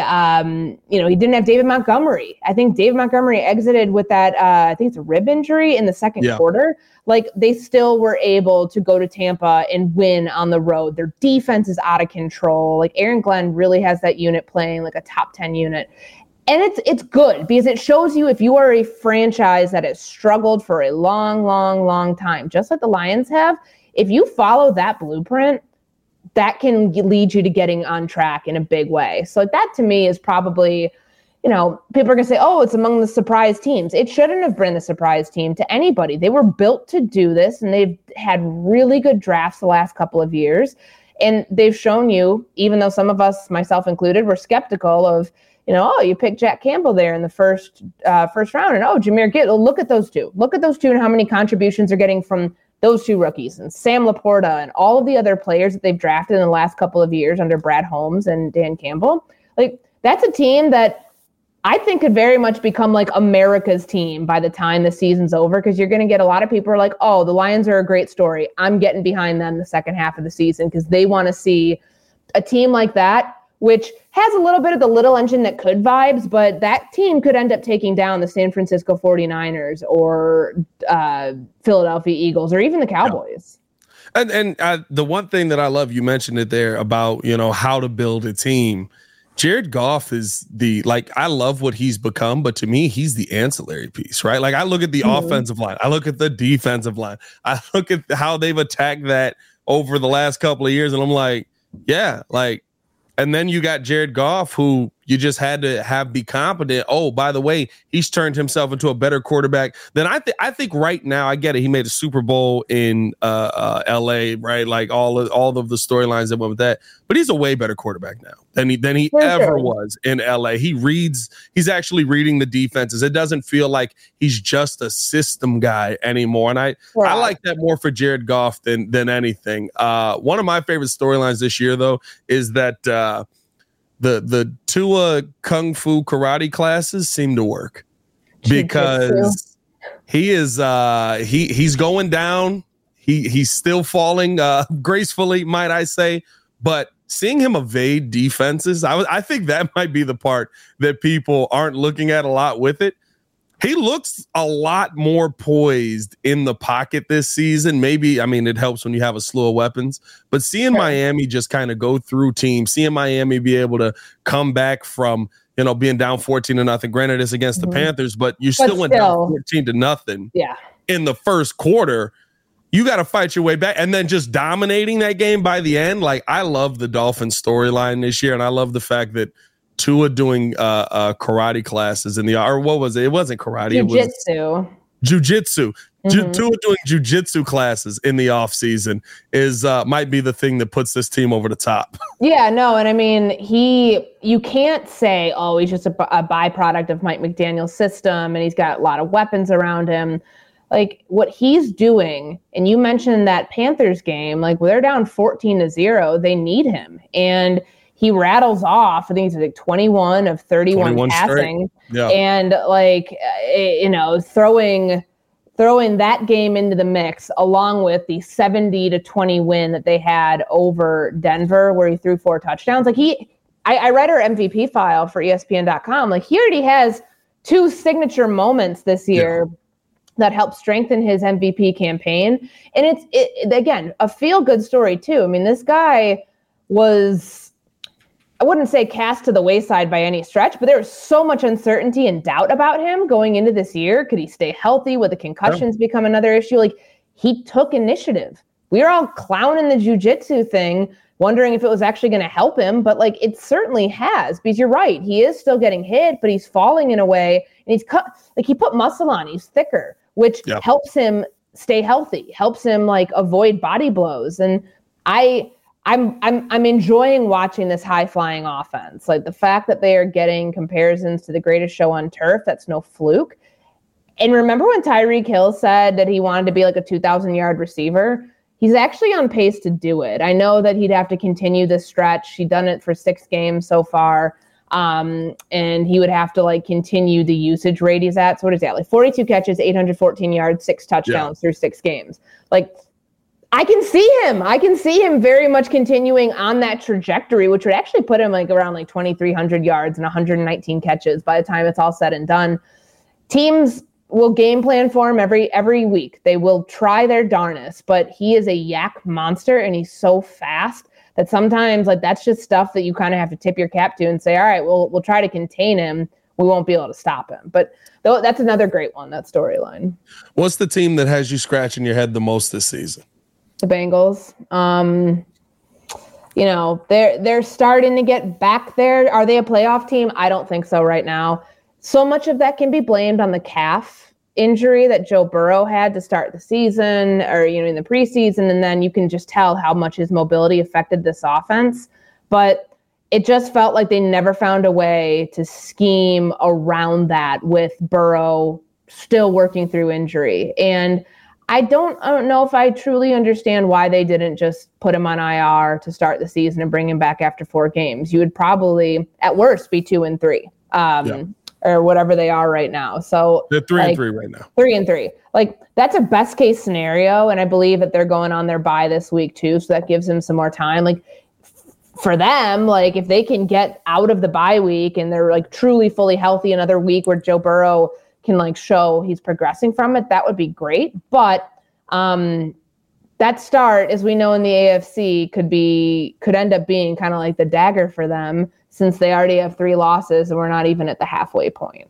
he didn't have David Montgomery. I think David Montgomery exited with that, I think it's a rib injury in the second quarter. Like they still were able to go to Tampa and win on the road. Their defense is out of control. Like Aaron Glenn really has that unit playing like a top 10 unit. And it's good because it shows you if you are a franchise that has struggled for a long, long, long time, just like the Lions have, if you follow that blueprint, that can lead you to getting on track in a big way. So that to me is probably, people are going to say, oh, it's among the surprise teams. It shouldn't have been the surprise team to anybody. They were built to do this, and they've had really good drafts the last couple of years. And they've shown you, even though some of us, myself included, were skeptical of, you picked Jack Campbell there in the first round, and Jahmyr Gibbs. Look at those two. Look at those two and how many contributions they're getting from those two rookies, and Sam Laporta and all of the other players that they've drafted in the last couple of years under Brad Holmes and Dan Campbell. Like that's a team that I think could very much become like America's team by the time the season's over, because you're going to get a lot of people who are like, oh, the Lions are a great story. I'm getting behind them the second half of the season because they want to see a team like that, which has a little bit of the little engine that could vibes, but that team could end up taking down the San Francisco 49ers or Philadelphia Eagles or even the Cowboys. And the one thing that I love, you mentioned it there about, how to build a team. Jared Goff is I love what he's become, but to me, he's the ancillary piece, right? Like I look at the offensive line, I look at the defensive line, I look at how they've attacked that over the last couple of years, and I'm like, and then you got Jared Goff, who you just had to be competent. Oh, by the way, he's turned himself into a better quarterback than I think right now. I get it. He made a Super Bowl in LA, right? Like all of the storylines that went with that. But he's a way better quarterback now than he ever was in LA. He's actually reading the defenses. It doesn't feel like he's just a system guy anymore. And I like that more for Jared Goff than anything. One of my favorite storylines this year, though, is that the Tua Kung Fu karate classes seem to work because he is he's going down. He's still falling gracefully, might I say, but seeing him evade defenses, I think that might be the part that people aren't looking at a lot with it. He looks a lot more poised in the pocket this season. Maybe, it helps when you have a slew of weapons, but seeing Miami just kind of go through teams, seeing Miami be able to come back from, being down 14-0. Granted, it's against the Panthers, but you still went down 14-0 in the first quarter. You got to fight your way back, and then just dominating that game by the end. Like, I love the Dolphins storyline this year, and I love the fact that Tua doing karate classes in or what was it? It wasn't karate. Jiu-jitsu. It was jiu-jitsu. Tua doing jiu-jitsu classes in the offseason is might be the thing that puts this team over the top. Yeah, no, and you can't say, oh, he's just a byproduct of Mike McDaniel's system and he's got a lot of weapons around him. Like what he's doing, and you mentioned that Panthers game, like they're down 14-0, they need him. And he rattles off, I think he's like 21 of 31 passing. Yeah. And like, throwing that game into the mix along with the 70-20 win that they had over Denver, where he threw 4 touchdowns. Like I read her MVP file for ESPN.com. Like he already has 2 signature moments this year that helped strengthen his MVP campaign. And it's again, a feel-good story too. I mean, this guy was, I wouldn't say cast to the wayside by any stretch, but there was so much uncertainty and doubt about him going into this year. Could he stay healthy? Would the concussions become another issue? Like, he took initiative. We were all clowning the jiu-jitsu thing, wondering if it was actually going to help him, but like it certainly has, because you're right. He is still getting hit, but he's falling in a way, and he's cut, like he put muscle on, he's thicker, which helps him stay healthy, helps him like avoid body blows. And I'm enjoying watching this high flying offense. Like the fact that they are getting comparisons to the greatest show on turf, that's no fluke. And remember when Tyreek Hill said that he wanted to be like a 2,000-yard receiver? He's actually on pace to do it. I know that he'd have to continue this stretch. He's done it for 6 games so far. And he would have to like continue the usage rate he's at. So what is that? Like 42 catches, 814 yards, 6 touchdowns through 6 games. Like I can see him very much continuing on that trajectory, which would actually put him like around like 2,300 yards and 119 catches by the time it's all said and done. Teams will game plan for him every week. They will try their darnest, but he is a yak monster and he's so fast that sometimes like that's just stuff that you kind of have to tip your cap to and say, all right, we'll try to contain him. We won't be able to stop him. But that's another great one, that storyline. What's the team that has you scratching your head the most this season? The Bengals. They're starting to get back there. Are they a playoff team? I don't think so right now. So much of that can be blamed on the calf injury that Joe Burrow had to start the season or, in the preseason. And then you can just tell how much his mobility affected this offense. But it just felt like they never found a way to scheme around that with Burrow still working through injury. And I don't know if I truly understand why they didn't just put him on IR to start the season and bring him back after 4 games. You would probably, at worst, be 2-3. Or whatever they are right now. So they're 3-3 right now. 3-3. Like that's a best case scenario. And I believe that they're going on their bye this week too. So that gives them some more time. Like for them, like if they can get out of the bye week and they're like truly fully healthy another week where Joe Burrow can like show he's progressing from it, that would be great. But that start, as we know in the AFC, could end up being kind of like the dagger for them, since they already have 3 losses and we're not even at the halfway point.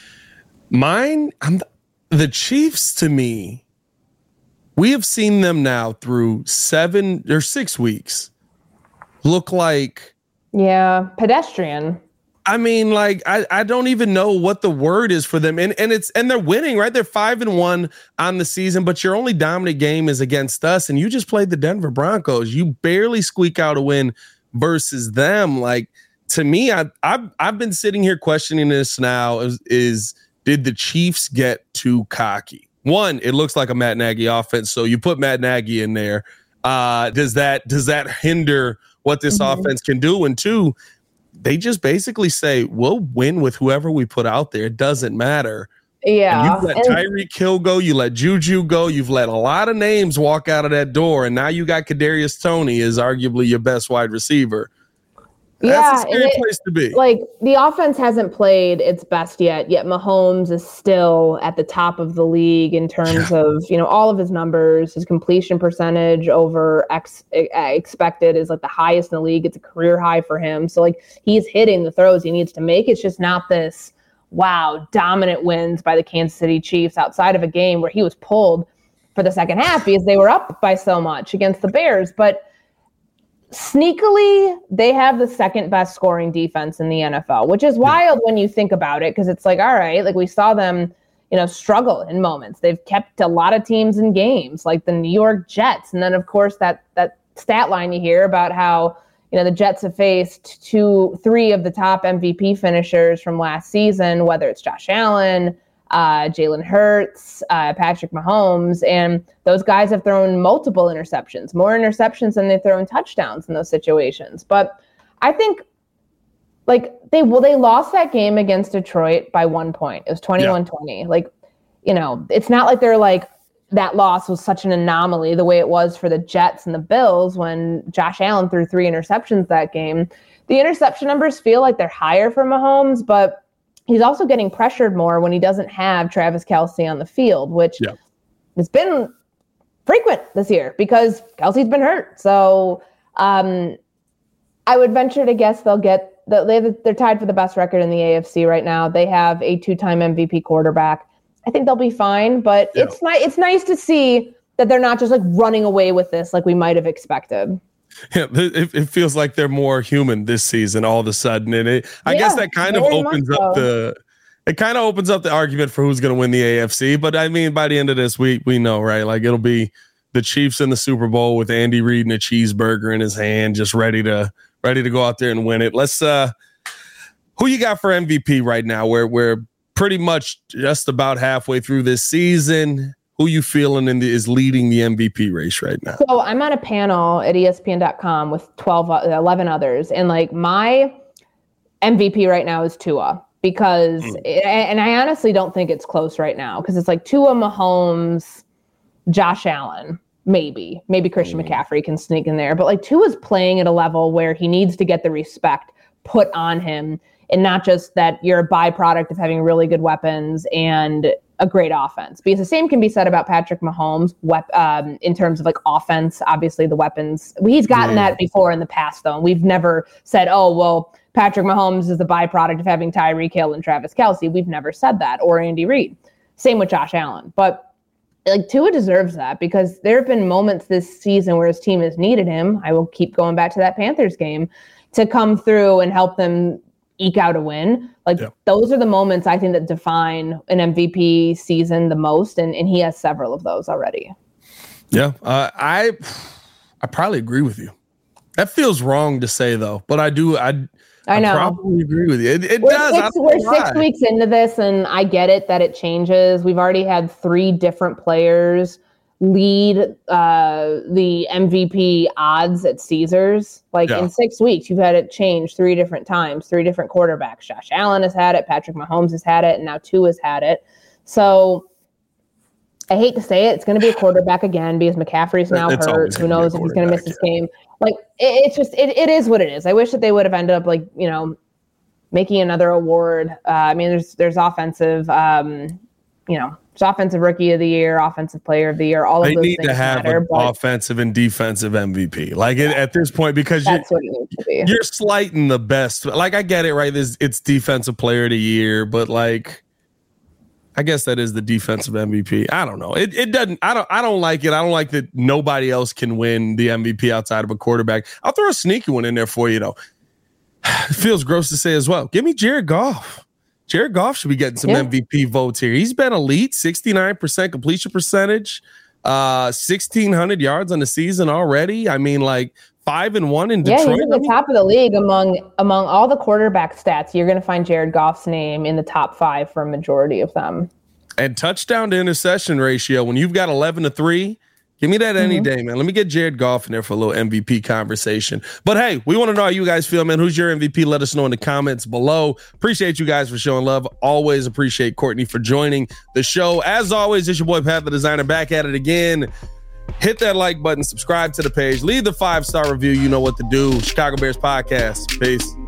The Chiefs, to me, we have seen them now through 7 or 6 weeks look like pedestrian. I mean, like I don't even know what the word is for them, and they're winning, right? They're 5-1 on the season, but your only dominant game is against us, and you just played the Denver Broncos. You barely squeak out a win versus them. Like to me, I've been sitting here questioning this now. Is did the Chiefs get too cocky? One, it looks like a Matt Nagy offense, so you put Matt Nagy in there. Does that hinder what this offense can do? And 2, they just basically say, we'll win with whoever we put out there. It doesn't matter. Yeah. And you let Tyreek Hill go. You let Juju go. You've let a lot of names walk out of that door. And now you got Kadarius Toney as arguably your best wide receiver. That's a scary place to be. Like the offense hasn't played its best yet Mahomes is still at the top of the league in terms of, all of his numbers. His completion percentage over expected is like the highest in the league. It's a career high for him. So like he's hitting the throws he needs to make. It's just not this, dominant wins by the Kansas City Chiefs outside of a game where he was pulled for the second half because they were up by so much against the Bears. But sneakily, they have the second best scoring defense in the NFL, which is wild when you think about it, because it's like, all right, like we saw them, struggle in moments. They've kept a lot of teams in games, like the New York Jets. And then, of course, that stat line you hear about how, the Jets have faced 3 of the top MVP finishers from last season, whether it's Josh Allen, Jalen Hurts, Patrick Mahomes, and those guys have thrown multiple interceptions, more interceptions than they've thrown touchdowns in those situations. But I think like they lost that game against Detroit by 1 point. It was 21-20. Like, you know, it's not like they're like that loss was such an anomaly the way it was for the Jets and the Bills when Josh Allen threw 3 interceptions that game. The interception numbers feel like they're higher for Mahomes, but he's also getting pressured more when he doesn't have Travis Kelce on the field, which has been frequent this year because Kelce's been hurt. So I would venture to guess they're tied for the best record in the AFC right now. They have a 2-time MVP quarterback. I think they'll be fine, but it's nice to see that they're not just like running away with this like we might have expected. Yeah, it feels like they're more human this season all of a sudden, and I guess that kind of opens up the argument for who's going to win the AFC. But I mean, by the end of this, we know, right? Like it'll be the Chiefs in the Super Bowl with Andy Reid and a cheeseburger in his hand, just ready to go out there and win it. Let's who you got for MVP right now? We're pretty much just about halfway through this season. Who you feeling is leading the MVP race right now? So I'm on a panel at ESPN.com with 11 others. And like my MVP right now is Tua because, and I honestly don't think it's close right now because it's like Tua, Mahomes, Josh Allen, maybe Christian McCaffrey can sneak in there. But like Tua's playing at a level where he needs to get the respect put on him and not just that you're a byproduct of having really good weapons and a great offense, because the same can be said about Patrick Mahomes in terms of like offense. Obviously the weapons, he's gotten that before in the past though. And we've never said, oh, well, Patrick Mahomes is the byproduct of having Tyreek Hill and Travis Kelce. We've never said that, or Andy Reid. Same with Josh Allen. But like Tua deserves that because there have been moments this season where his team has needed him. I will keep going back to that Panthers game to come through and help them eke out a win. Those are the moments I think that define an MVP season the most, and he has several of those already. Yeah, I probably agree with you. That feels wrong to say though, but I do. I know. Probably agree with you. It does. We're 6 weeks into this, and I get it that it changes. We've already had 3 different players lead the MVP odds at Caesars. In 6 weeks, you've had it change 3 different times, 3 different quarterbacks. Josh Allen has had it, Patrick Mahomes has had it, and now Tua's had it. So I hate to say it, it's going to be a quarterback again because McCaffrey's now hurt. Who knows if he's going to miss this game? It is what it is. I wish that they would have ended up making another award. I mean, there's offensive, it's offensive rookie of the year, offensive player of the year, all of those things. They need to have an offensive and defensive MVP. At this point, because that's what it needs to be. You're slighting the best. I get it, right? It's defensive player of the year, but I guess that is the defensive MVP. I don't know. It doesn't. I don't like it. I don't like that nobody else can win the MVP outside of a quarterback. I'll throw a sneaky one in there for you though. It feels gross to say as well. Give me Jared Goff. Jared Goff should be getting some MVP votes here. He's been elite, 69% completion percentage, 1,600 yards on the season already. I mean, 5-1 in Detroit. Yeah, he's at the top of the league among all the quarterback stats. You're going to find Jared Goff's name in the top 5 for a majority of them. And touchdown to interception ratio, when you've got 11-3, give me that any day, man. Let me get Jared Goff in there for a little MVP conversation. But hey, we want to know how you guys feel, man. Who's your MVP? Let us know in the comments below. Appreciate you guys for showing love. Always appreciate Courtney for joining the show. As always, it's your boy Pat the Designer back at it again. Hit that like button, subscribe to the page, leave the 5-star review. You know what to do. Chicago Bears Podcast. Peace.